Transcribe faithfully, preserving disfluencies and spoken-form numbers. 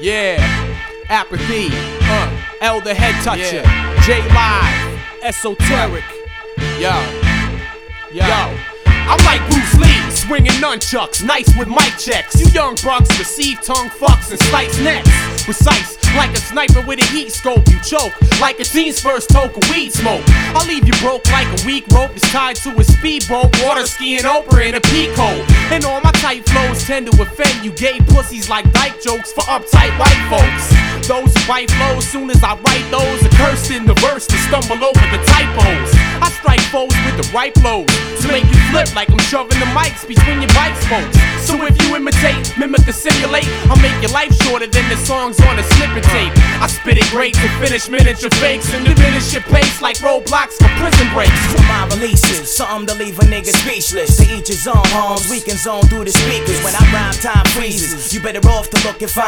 Yeah, Apathy, uh, Elder Head Toucher, yeah. J Live, Esoteric. Yo, yo, yo. I'm like Bruce Lee, swinging nunchucks, nice with mic checks. You young bucks receive tongue fucks and slice necks. Precise, like a sniper with a heat scope. You choke, like a teen's first toke of weed smoke. I'll leave you broke like a weak rope is tied to a speedboat. Water skiing Oprah in a peacoat. And all my tight flows tend to offend you gay pussies like dyke jokes for uptight white folks. Those white flows, soon as I write those, are cursed in the verse to stumble over the typos. I strike foes with the right blows to make you flip like I'm shoving the mics between your bike spokes. So if you imitate, mimic or simulate, I'll make your life shorter than the songs on a snippet tape. I spit it great to finish miniature fakes and diminish your pace like roadblocks for prison breaks. For my releases, something to leave a nigga speechless. To each his own, homes, we can zone through the speakers. When I rhyme, time freezes. You better off to look and find